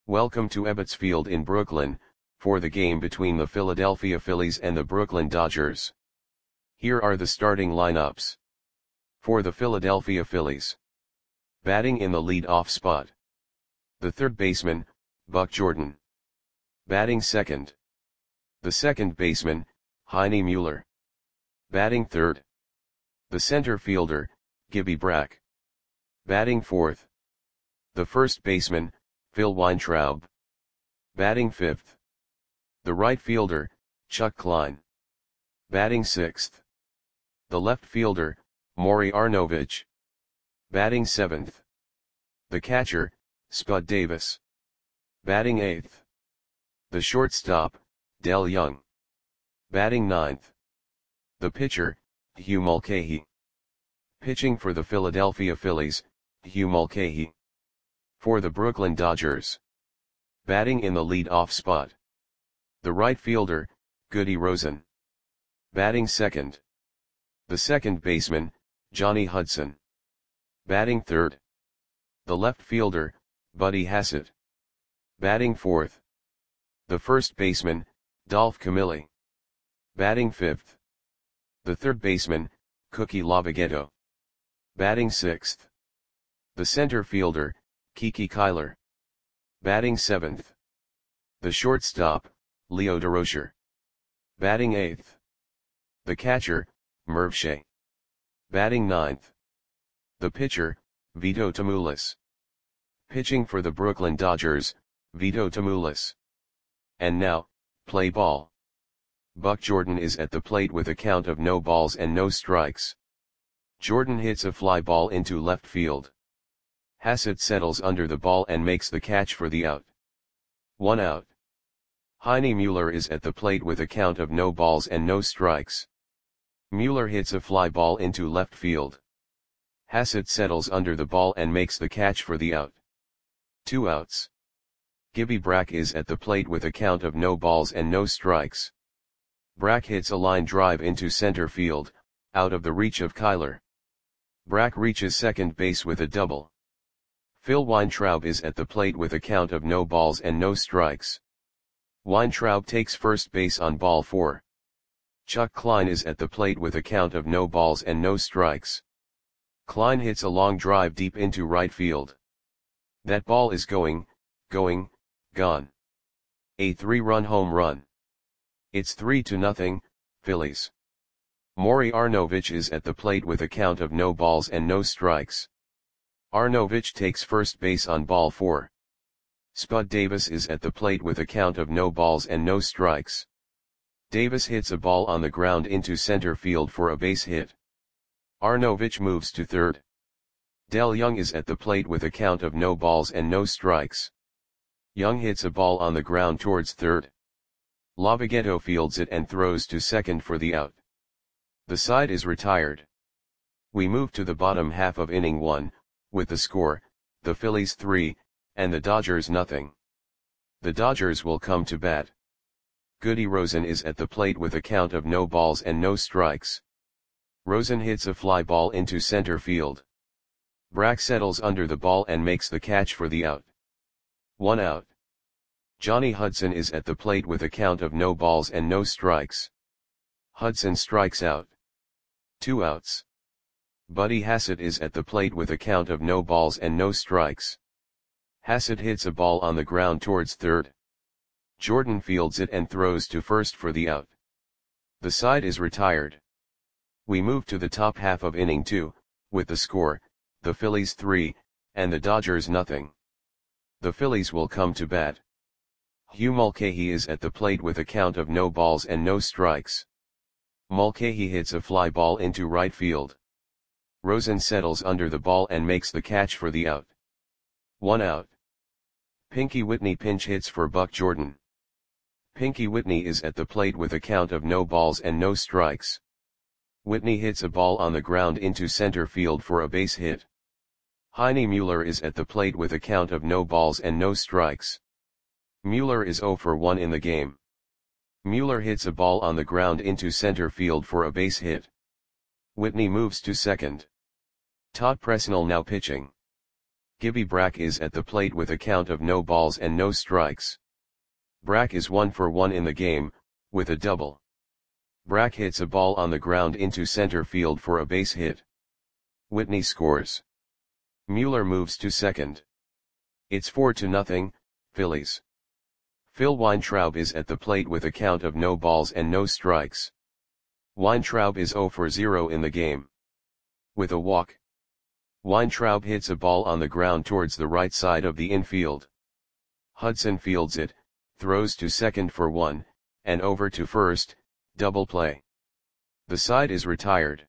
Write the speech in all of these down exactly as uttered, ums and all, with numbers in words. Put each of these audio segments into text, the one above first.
Welcome to Ebbets Field in Brooklyn, for the game between the Philadelphia Phillies and the Brooklyn Dodgers. Here are the starting lineups. For the Philadelphia Phillies. Batting in the lead-off spot. The third baseman, Buck Jordan. Batting second. The second baseman, Heine Mueller. Batting third. The center fielder, Gibby Brack. Batting fourth. The first baseman, Phil Weintraub. Batting fifth. The right fielder, Chuck Klein. Batting sixth. The left fielder, Maury Arnovich. Batting seventh. The catcher, Spud Davis. Batting eighth. The shortstop, Dell Young. Batting ninth. The pitcher, Hugh Mulcahy. Pitching for the Philadelphia Phillies, Hugh Mulcahy. For the Brooklyn Dodgers. Batting in the lead-off spot. The right fielder, Goody Rosen. Batting second. The second baseman, Johnny Hudson. Batting third. The left fielder, Buddy Hassett. Batting fourth. The first baseman, Dolph Camilli. Batting fifth. The third baseman, Cookie Lavagetto. Batting sixth. The center fielder, Kiki Kyler. Batting seventh. The shortstop, Leo Durocher. Batting eighth. The catcher, Merv Shea. Batting ninth. The pitcher, Vito Tamoulis. Pitching for the Brooklyn Dodgers, Vito Tamoulis. And now, play ball. Buck Jordan is at the plate with a count of no balls and no strikes. Jordan hits a fly ball into left field. Hassett settles under the ball and makes the catch for the out. One out. Heine Mueller is at the plate with a count of no balls and no strikes. Mueller hits a fly ball into left field. Hassett settles under the ball and makes the catch for the out. Two outs. Gibby Brack is at the plate with a count of no balls and no strikes. Brack hits a line drive into center field, out of the reach of Kyler. Brack reaches second base with a double. Phil Weintraub is at the plate with a count of no balls and no strikes. Weintraub takes first base on ball four. Chuck Klein is at the plate with a count of no balls and no strikes. Klein hits a long drive deep into right field. That ball is going, going, gone. A three-run home run. It's three to nothing, Phillies. Maury Arnovich is at the plate with a count of no balls and no strikes. Arnovich takes first base on ball four. Spud Davis is at the plate with a count of no balls and no strikes. Davis hits a ball on the ground into center field for a base hit. Arnovich moves to third. Dell Young is at the plate with a count of no balls and no strikes. Young hits a ball on the ground towards third. Lavagetto fields it and throws to second for the out. The side is retired. We move to the bottom half of inning one, with the score, the Phillies three, and the Dodgers nothing. The Dodgers will come to bat. Goody Rosen is at the plate with a count of no balls and no strikes. Rosen hits a fly ball into center field. Brack settles under the ball and makes the catch for the out. One out. Johnny Hudson is at the plate with a count of no balls and no strikes. Hudson strikes out. Two outs. Buddy Hassett is at the plate with a count of no balls and no strikes. Hassett hits a ball on the ground towards third. Jordan fields it and throws to first for the out. The side is retired. We move to the top half of inning two, with the score, the Phillies three, and the Dodgers nothing. The Phillies will come to bat. Hugh Mulcahy is at the plate with a count of no balls and no strikes. Mulcahy hits a fly ball into right field. Rosen settles under the ball and makes the catch for the out. One out. Pinky Whitney pinch hits for Buck Jordan. Pinky Whitney is at the plate with a count of no balls and no strikes. Whitney hits a ball on the ground into center field for a base hit. Heine Mueller is at the plate with a count of no balls and no strikes. Mueller is zero for one in the game. Mueller hits a ball on the ground into center field for a base hit. Whitney moves to second. Todd Presnell now pitching. Gibby Brack is at the plate with a count of no balls and no strikes. Brack is one for one in the game, with a double. Brack hits a ball on the ground into center field for a base hit. Whitney scores. Mueller moves to second. It's four to nothing, Phillies. Phil Weintraub is at the plate with a count of no balls and no strikes. Weintraub is zero for zero in the game. With a walk. Weintraub hits a ball on the ground towards the right side of the infield. Hudson fields it, throws to second for one, and over to first, double play. The side is retired.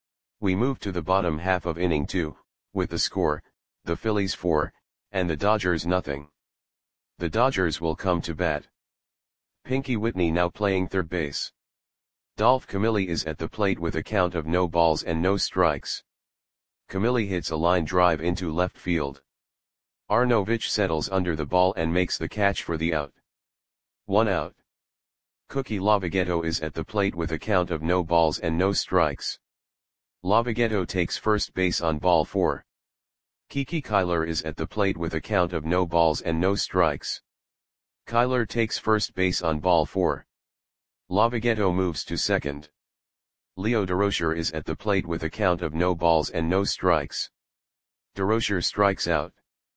We move to the bottom half of inning two, with the score, the Phillies four, and the Dodgers nothing. The Dodgers will come to bat. Pinky Whitney now playing third base. Dolph Camilli is at the plate with a count of no balls and no strikes. Camilli hits a line drive into left field. Arnovich settles under the ball and makes the catch for the out. One out. Cookie Lavagetto is at the plate with a count of no balls and no strikes. Lavagetto takes first base on ball four. Kiki Kyler is at the plate with a count of no balls and no strikes. Kyler takes first base on ball four. Lavagetto moves to second. Leo Durocher is at the plate with a count of no balls and no strikes. Durocher strikes out.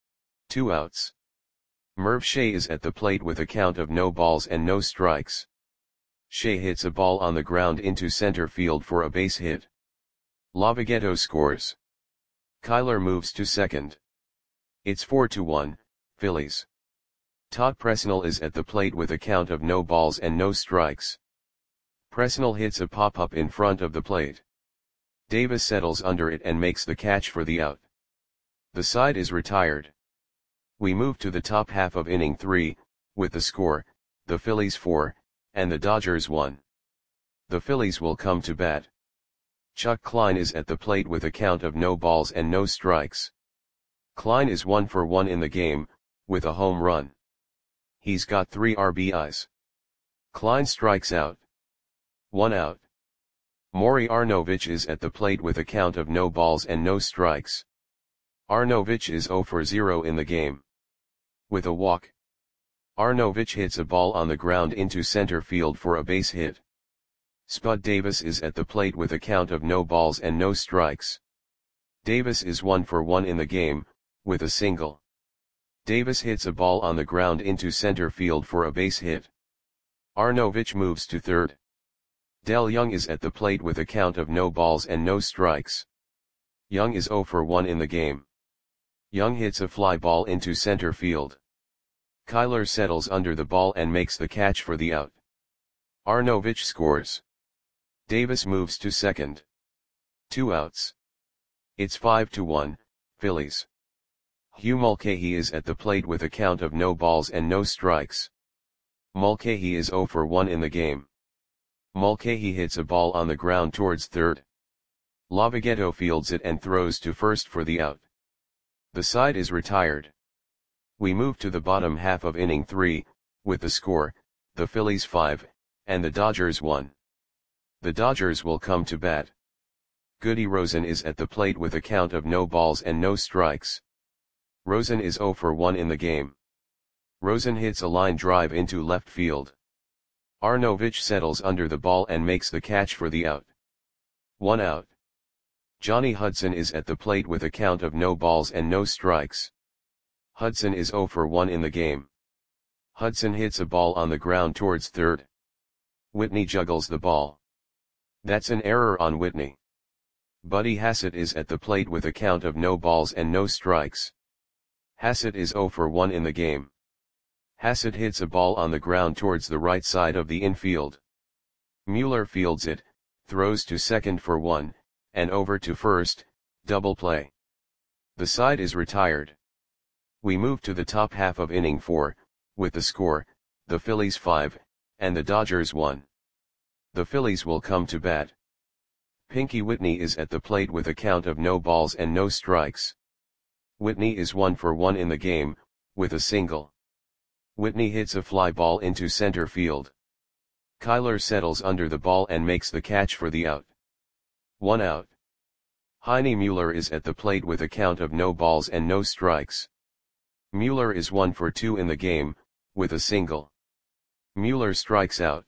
Two outs. Merv Shea is at the plate with a count of no balls and no strikes. Shea hits a ball on the ground into center field for a base hit. Lavagetto scores. Kyler moves to second. It's four to one, Phillies. Todd Presnell is at the plate with a count of no balls and no strikes. Presnell hits a pop-up in front of the plate. Davis settles under it and makes the catch for the out. The side is retired. We move to the top half of inning three, with the score, the Phillies four, and the Dodgers one. The Phillies will come to bat. Chuck Klein is at the plate with a count of no balls and no strikes. Klein is one for one in the game, with a home run. He's got three R B Is. Klein strikes out. One out. Maury Arnovich is at the plate with a count of no balls and no strikes. Arnovich is zero for zero in the game. With a walk. Arnovich hits a ball on the ground into center field for a base hit. Spud Davis is at the plate with a count of no balls and no strikes. Davis is one for one in the game, with a single. Davis hits a ball on the ground into center field for a base hit. Arnovich moves to third. Del Young is at the plate with a count of no balls and no strikes. Young is zero for one in the game. Young hits a fly ball into center field. Kyler settles under the ball and makes the catch for the out. Arnovich scores. Davis moves to second. Two outs. It's five to one, Phillies. Hugh Mulcahy is at the plate with a count of no balls and no strikes. Mulcahy is zero for one in the game. Mulcahy hits a ball on the ground towards third. Lavagetto fields it and throws to first for the out. The side is retired. We move to the bottom half of inning three, with the score, the Phillies five, and the Dodgers one. The Dodgers will come to bat. Goody Rosen is at the plate with a count of no balls and no strikes. Rosen is zero for one in the game. Rosen hits a line drive into left field. Arnovich settles under the ball and makes the catch for the out. One out. Johnny Hudson is at the plate with a count of no balls and no strikes. Hudson is zero for one in the game. Hudson hits a ball on the ground towards third. Whitney juggles the ball. That's an error on Whitney. Buddy Hassett is at the plate with a count of no balls and no strikes. Hassett is zero for one in the game. Hassett hits a ball on the ground towards the right side of the infield. Mueller fields it, throws to second for one, and over to first, double play. The side is retired. We move to the top half of inning four, with the score, the Phillies five, and the Dodgers one. The Phillies will come to bat. Pinky Whitney is at the plate with a count of no balls and no strikes. Whitney is one for one in the game, with a single. Whitney hits a fly ball into center field. Kyler settles under the ball and makes the catch for the out. One out. Heine Mueller is at the plate with a count of no balls and no strikes. Mueller is one for two in the game, with a single. Mueller strikes out.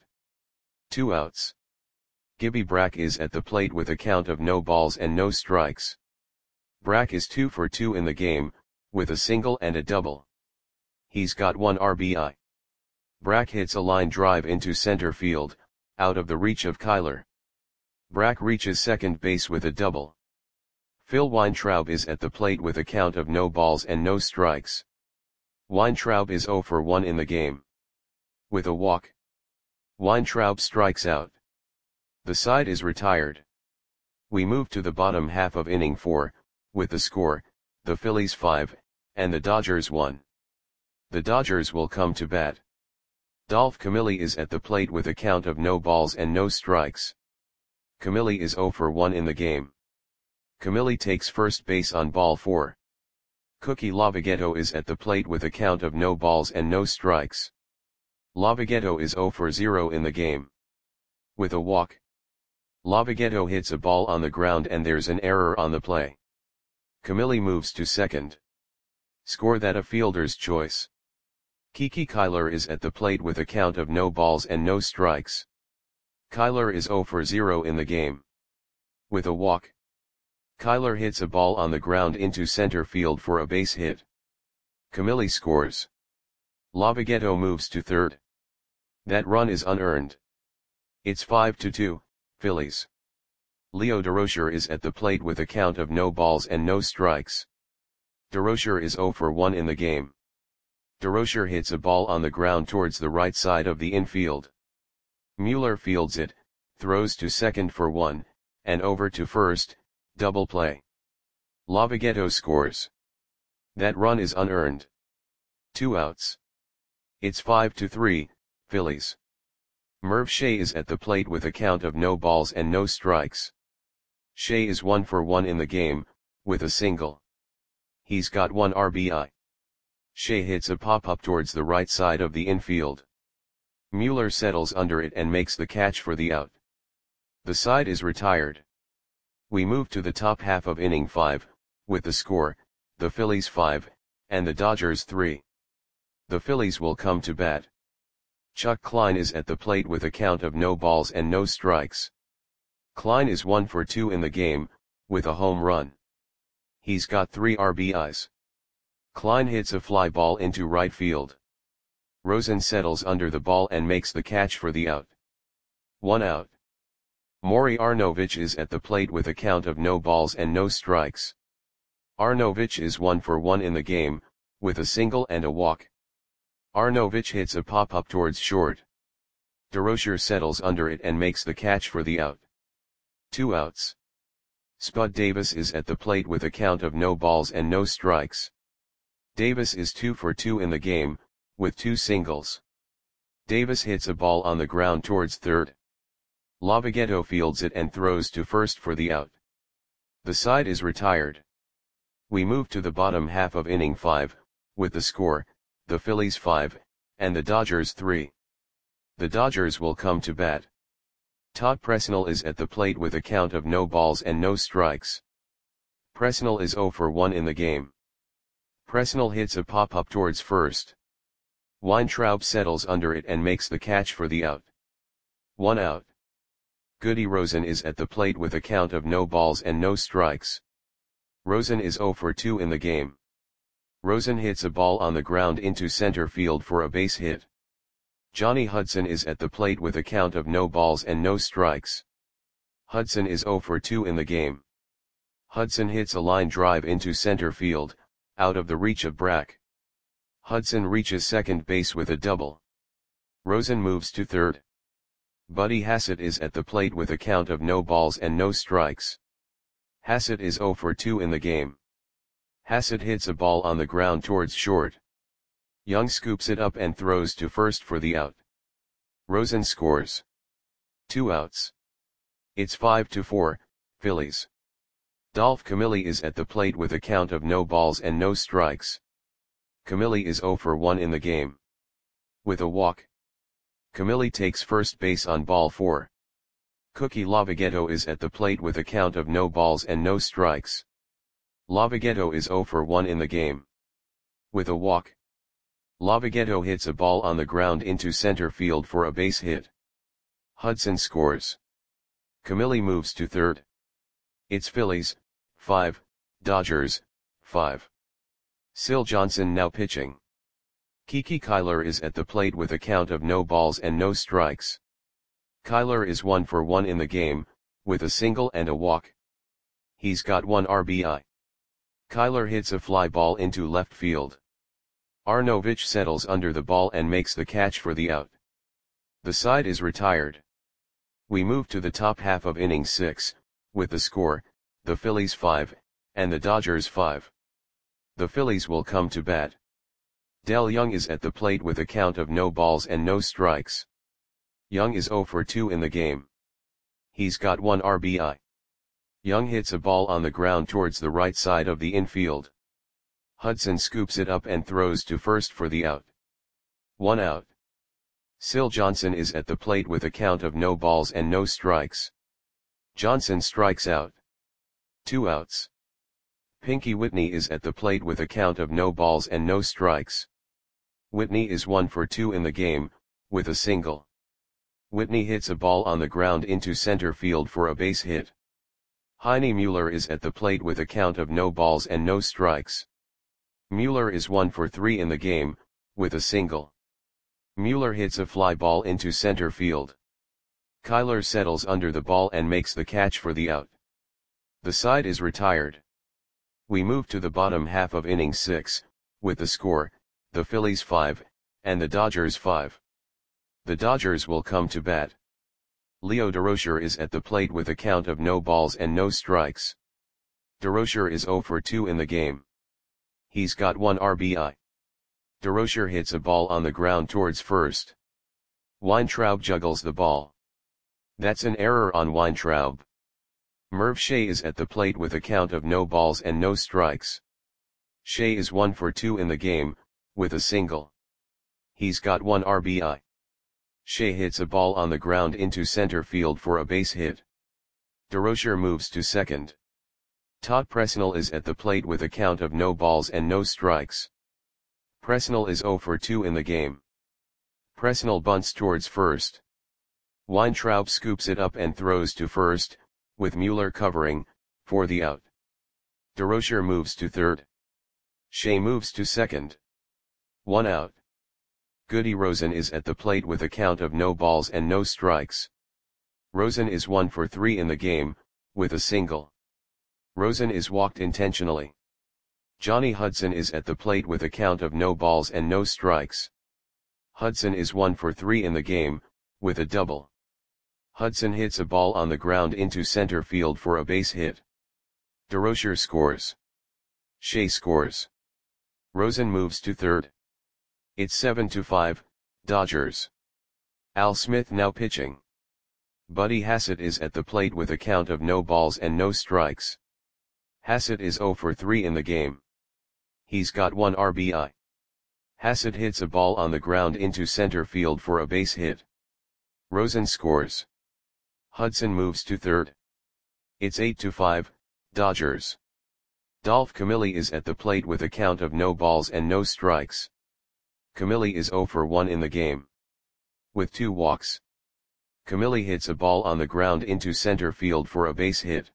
Two outs. Gibby Brack is at the plate with a count of no balls and no strikes. Brack is two for two in the game, with a single and a double. He's got one R B I. Brack hits a line drive into center field, out of the reach of Kyler. Brack reaches second base with a double. Phil Weintraub is at the plate with a count of no balls and no strikes. Weintraub is zero for one in the game. With a walk. Weintraub strikes out. The side is retired. We move to the bottom half of inning four, with the score, the Phillies five, and the Dodgers one. The Dodgers will come to bat. Dolph Camilli is at the plate with a count of no balls and no strikes. Camilli is zero for one in the game. Camilli takes first base on ball four. Cookie Lavagetto is at the plate with a count of no balls and no strikes. Lavagetto is zero for zero in the game. With a walk. Lavagetto hits a ball on the ground and there's an error on the play. Camilli moves to second. Score that a fielder's choice. Kiki Kyler is at the plate with a count of no balls and no strikes. Kyler is zero for zero in the game. With a walk. Kyler hits a ball on the ground into center field for a base hit. Camilli scores. Lavagetto moves to third. That run is unearned. It's five to two, Phillies. Leo Durocher is at the plate with a count of no balls and no strikes. Durocher is zero for one in the game. Durocher hits a ball on the ground towards the right side of the infield. Mueller fields it, throws to second for one, and over to first, double play. Lavagetto scores. That run is unearned. Two outs. It's five to three, Phillies. Merv Shea is at the plate with a count of no balls and no strikes. Shea is one for one in the game, with a single. He's got one R B I. Shea hits a pop-up towards the right side of the infield. Mueller settles under it and makes the catch for the out. The side is retired. We move to the top half of inning five, with the score, the Phillies five, and the Dodgers three. The Phillies will come to bat. Chuck Klein is at the plate with a count of no balls and no strikes. Klein is one for two in the game, with a home run. He's got three R B Is. Klein hits a fly ball into right field. Rosen settles under the ball and makes the catch for the out. One out. Maury Arnovich is at the plate with a count of no balls and no strikes. Arnovich is one for one in the game, with a single and a walk. Arnovich hits a pop-up towards short. Durocher settles under it and makes the catch for the out. Two outs. Spud Davis is at the plate with a count of no balls and no strikes. Davis is two for two in the game, with two singles. Davis hits a ball on the ground towards third. Lavagetto fields it and throws to first for the out. The side is retired. We move to the bottom half of inning five, with the score, the Phillies five, and the Dodgers three. The Dodgers will come to bat. Todd Presnell is at the plate with a count of no balls and no strikes. Presnell is zero for one in the game. Presnell hits a pop-up towards first. Weintraub settles under it and makes the catch for the out. One out. Goody Rosen is at the plate with a count of no balls and no strikes. Rosen is zero for two in the game. Rosen hits a ball on the ground into center field for a base hit. Johnny Hudson is at the plate with a count of no balls and no strikes. Hudson is zero for two in the game. Hudson hits a line drive into center field, out of the reach of Brack. Hudson reaches second base with a double. Rosen moves to third. Buddy Hassett is at the plate with a count of no balls and no strikes. Hassett is zero for two in the game. Hassett hits a ball on the ground towards short. Young scoops it up and throws to first for the out. Rosen scores. Two outs. It's five to four, Phillies. Dolph Camilli is at the plate with a count of no balls and no strikes. Camilli is zero for one in the game. With a walk. Camilli takes first base on ball four. Cookie Lavagetto is at the plate with a count of no balls and no strikes. Lavagetto is zero for one in the game. With a walk, Lavagetto hits a ball on the ground into center field for a base hit. Hudson scores. Camille moves to third. It's Phillies, five, Dodgers, five. Syl Johnson now pitching. Kiki Kyler is at the plate with a count of no balls and no strikes. Kyler is one for one in the game, with a single and a walk. He's got one R B I. Kyler hits a fly ball into left field. Arnovich settles under the ball and makes the catch for the out. The side is retired. We move to the top half of inning six, with the score, the Phillies five, and the Dodgers five. The Phillies will come to bat. Dell Young is at the plate with a count of no balls and no strikes. Young is zero for two in the game. He's got one R B I. Young hits a ball on the ground towards the right side of the infield. Hudson scoops it up and throws to first for the out. One out. Syl Johnson is at the plate with a count of no balls and no strikes. Johnson strikes out. Two outs. Pinky Whitney is at the plate with a count of no balls and no strikes. Whitney is one for two in the game, with a single. Whitney hits a ball on the ground into center field for a base hit. Heine Mueller is at the plate with a count of no balls and no strikes. Mueller is one for three in the game, with a single. Mueller hits a fly ball into center field. Kyler settles under the ball and makes the catch for the out. The side is retired. We move to the bottom half of inning six, with the score, the Phillies five, and the Dodgers five. The Dodgers will come to bat. Leo Durocher is at the plate with a count of no balls and no strikes. Durocher is zero for two in the game. He's got one R B I. Durocher hits a ball on the ground towards first. Weintraub juggles the ball. That's an error on Weintraub. Merv Shea is at the plate with a count of no balls and no strikes. Shea is one for two in the game, with a single. He's got one R B I. Shea hits a ball on the ground into center field for a base hit. Durocher moves to second. Todd Presnell is at the plate with a count of no balls and no strikes. Presnell is zero for two in the game. Presnell bunts towards first. Weintraub scoops it up and throws to first, with Mueller covering, for the out. Durocher moves to third. Shea moves to second. One out. Goody Rosen is at the plate with a count of no balls and no strikes. Rosen is one for three in the game, with a single. Rosen is walked intentionally. Johnny Hudson is at the plate with a count of no balls and no strikes. Hudson is one for three in the game, with a double. Hudson hits a ball on the ground into center field for a base hit. Durocher scores. Shea scores. Rosen moves to third. It's seven to five, Dodgers. Al Smith now pitching. Buddy Hassett is at the plate with a count of no balls and no strikes. Hassett is zero for three in the game. He's got one R B I. Hassett hits a ball on the ground into center field for a base hit. Rosen scores. Hudson moves to third. It's eight to five, Dodgers. Dolph Camille is at the plate with a count of no balls and no strikes. Camille is zero for one in the game. With two walks. Camille hits a ball on the ground into center field for a base hit.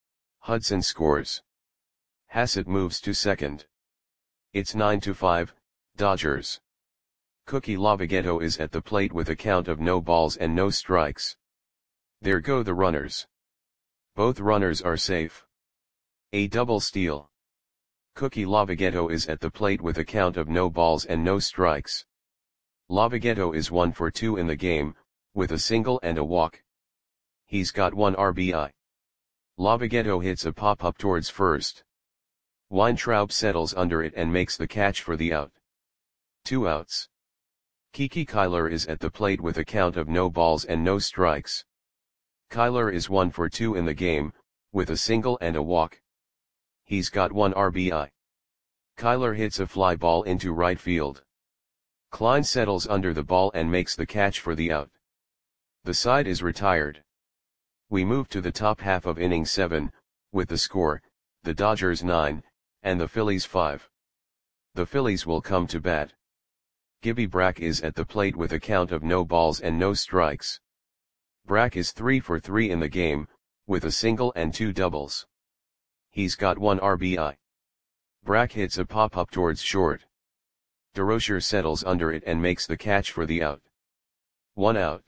Hudson scores. Hassett moves to second. It's nine to five, Dodgers. Cookie Lavagetto is at the plate with a count of no balls and no strikes. There go the runners. Both runners are safe. A double steal. Cookie Lavagetto is at the plate with a count of no balls and no strikes. Lavagetto is one for two in the game, with a single and a walk. He's got one R B I. Lavagetto hits a pop-up towards first. Weintraub settles under it and makes the catch for the out. Two outs. Kiki Kyler is at the plate with a count of no balls and no strikes. Kyler is one for two in the game, with a single and a walk. He's got one R B I. Kyler hits a fly ball into right field. Klein settles under the ball and makes the catch for the out. The side is retired. We move to the top half of inning seven, with the score, the Dodgers nine, and the Phillies five. The Phillies will come to bat. Gibby Brack is at the plate with a count of no balls and no strikes. Brack is three for three in the game, with a single and two doubles. He's got one R B I. Brack hits a pop-up towards short. DeRocher settles under it and makes the catch for the out. One out.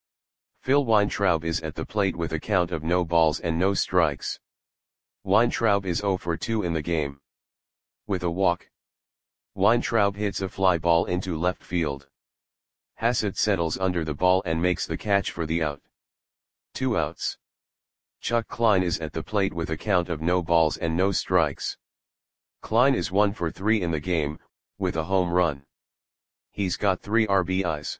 Phil Weintraub is at the plate with a count of no balls and no strikes. Weintraub is zero for two in the game. With a walk. Weintraub hits a fly ball into left field. Hassett settles under the ball and makes the catch for the out. Two outs. Chuck Klein is at the plate with a count of no balls and no strikes. Klein is one for three in the game, with a home run. He's got three R B Is.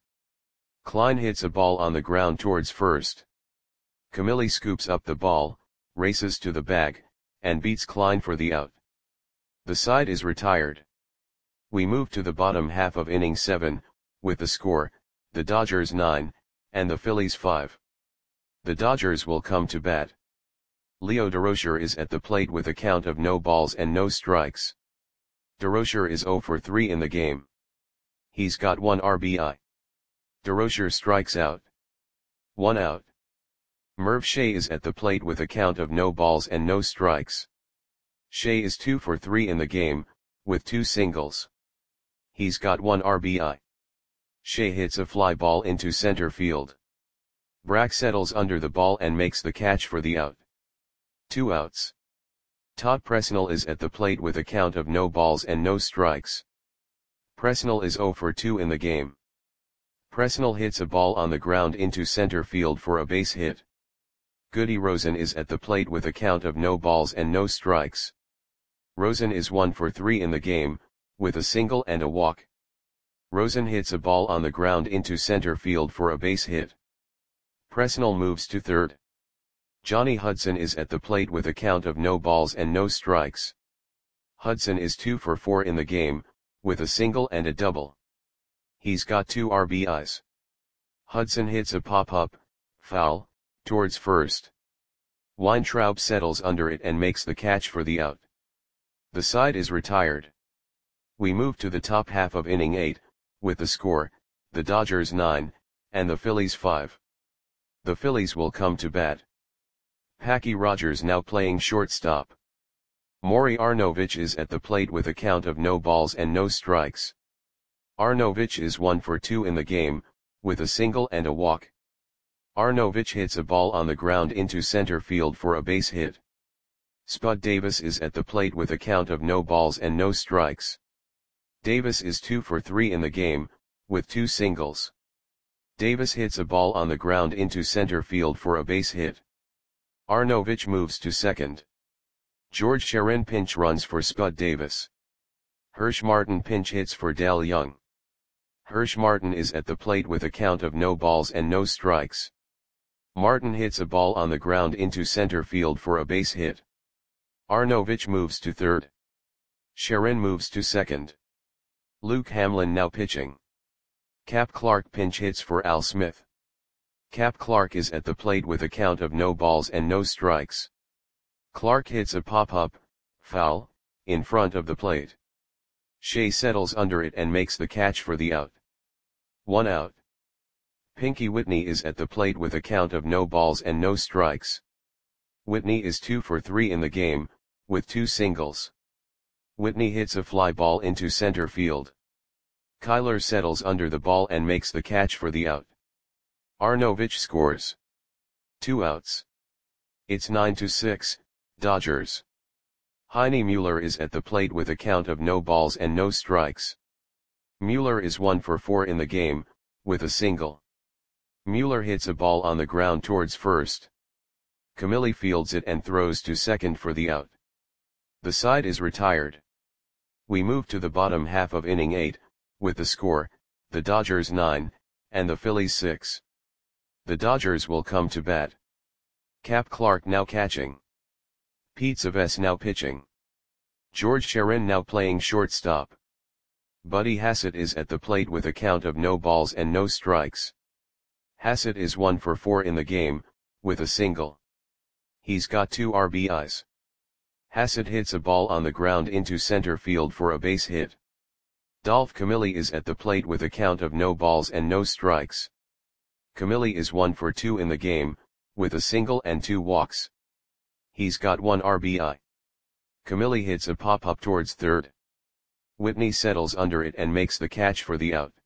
Klein hits a ball on the ground towards first. Camilli scoops up the ball, races to the bag, and beats Klein for the out. The side is retired. We move to the bottom half of inning seven, with the score, the Dodgers nine, and the Phillies five. The Dodgers will come to bat. Leo DeRocher is at the plate with a count of no balls and no strikes. DeRocher is zero for three in the game. He's got one R B I. DeRocher strikes out. One out. Merv Shea is at the plate with a count of no balls and no strikes. Shea is two for three in the game, with two singles. He's got one R B I. Shea hits a fly ball into center field. Brack settles under the ball and makes the catch for the out. Two outs. Todd Presnell is at the plate with a count of no balls and no strikes. Presnell is zero for two in the game. Presnell hits a ball on the ground into center field for a base hit. Goody Rosen is at the plate with a count of no balls and no strikes. Rosen is one for three in the game, with a single and a walk. Rosen hits a ball on the ground into center field for a base hit. Presnell moves to third. Johnny Hudson is at the plate with a count of no balls and no strikes. Hudson is two for four in the game, with a single and a double. He's got two R B Is. Hudson hits a pop-up, foul, towards first. Weintraub settles under it and makes the catch for the out. The side is retired. We move to the top half of inning eight, with the score, the Dodgers nine, and the Phillies five. The Phillies will come to bat. Packy Rogers now playing shortstop. Maury Arnovich is at the plate with a count of no balls and no strikes. Arnovich is one for two in the game, with a single and a walk. Arnovich hits a ball on the ground into center field for a base hit. Spud Davis is at the plate with a count of no balls and no strikes. Davis is two for three in the game, with two singles. Davis hits a ball on the ground into center field for a base hit. Arnovich moves to second. George Sharon pinch runs for Spud Davis. Hirsch Martin pinch hits for Dal Young. Hirsch Martin is at the plate with a count of no balls and no strikes. Martin hits a ball on the ground into center field for a base hit. Arnovich moves to third. Sharon moves to second. Luke Hamlin now pitching. Cap Clark pinch hits for Al Smith. Cap Clark is at the plate with a count of no balls and no strikes. Clark hits a pop-up, foul, in front of the plate. Shea settles under it and makes the catch for the out. One out. Pinky Whitney is at the plate with a count of no balls and no strikes. Whitney is two for three in the game, with two singles. Whitney hits a fly ball into center field. Kyler settles under the ball and makes the catch for the out. Arnovich scores. Two outs. It's nine to six, Dodgers. Heine Mueller is at the plate with a count of no balls and no strikes. Mueller is one for four in the game, with a single. Mueller hits a ball on the ground towards first. Camilli fields it and throws to second for the out. The side is retired. We move to the bottom half of inning eight, with the score, the Dodgers nine, and the Phillies six. The Dodgers will come to bat. Cap Clark now catching. Pete Savess now pitching. George Sharon now playing shortstop. Buddy Hassett is at the plate with a count of no balls and no strikes. Hassett is one for four in the game, with a single. He's got two R B Is. Hassett hits a ball on the ground into center field for a base hit. Dolph Camilli is at the plate with a count of no balls and no strikes. Camilli is one for two in the game, with a single and two walks. He's got one R B I. Camilli hits a pop-up towards third. Whitney settles under it and makes the catch for the out.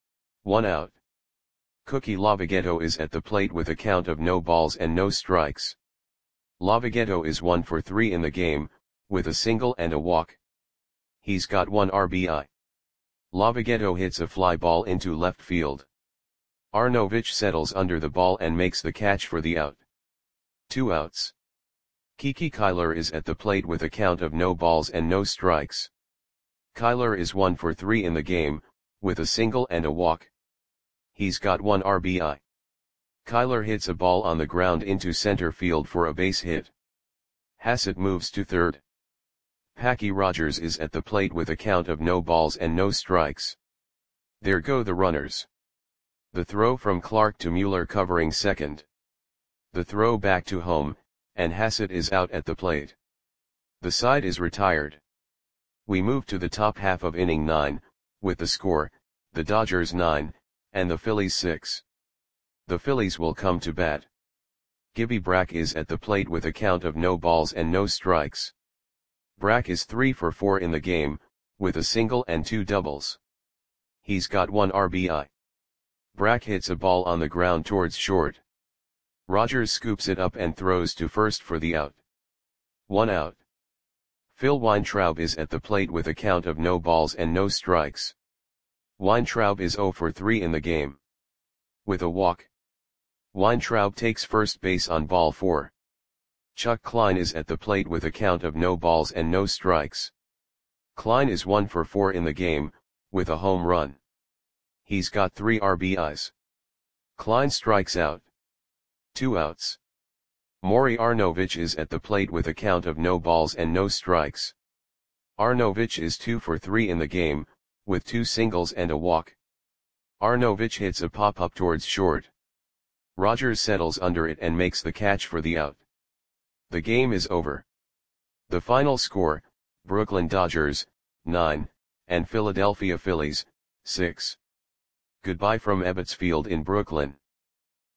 One out. Cookie Lavogetto is at the plate with a count of no balls and no strikes. Lavogetto is one for three in the game, with a single and a walk. He's got one R B I. Lavogetto hits a fly ball into left field. Arnovich settles under the ball and makes the catch for the out. Two outs. Kiki Kyler is at the plate with a count of no balls and no strikes. Kyler is one for three in the game, with a single and a walk. He's got one R B I. Kyler hits a ball on the ground into center field for a base hit. Hassett moves to third. Packy Rogers is at the plate with a count of no balls and no strikes. There go the runners. The throw from Clark to Mueller covering second. The throw back to home, and Hassett is out at the plate. The side is retired. We move to the top half of inning nine, with the score, the Dodgers nine, and the Phillies six. The Phillies will come to bat. Gibby Brack is at the plate with a count of no balls and no strikes. Brack is three for four in the game, with a single and two doubles. He's got one R B I. Brack hits a ball on the ground towards short. Rogers scoops it up and throws to first for the out. One out. Phil Weintraub is at the plate with a count of no balls and no strikes. Weintraub is zero for three in the game. With a walk. Weintraub takes first base on ball four. Chuck Klein is at the plate with a count of no balls and no strikes. Klein is one for four in the game, with a home run. He's got three R B Is. Klein strikes out. Two outs. Maury Arnovich is at the plate with a count of no balls and no strikes. Arnovich is two for three in the game, with two singles and a walk. Arnovich hits a pop-up towards short. Rogers settles under it and makes the catch for the out. The game is over. The final score, Brooklyn Dodgers, nine, and Philadelphia Phillies, six. Goodbye from Ebbets Field in Brooklyn.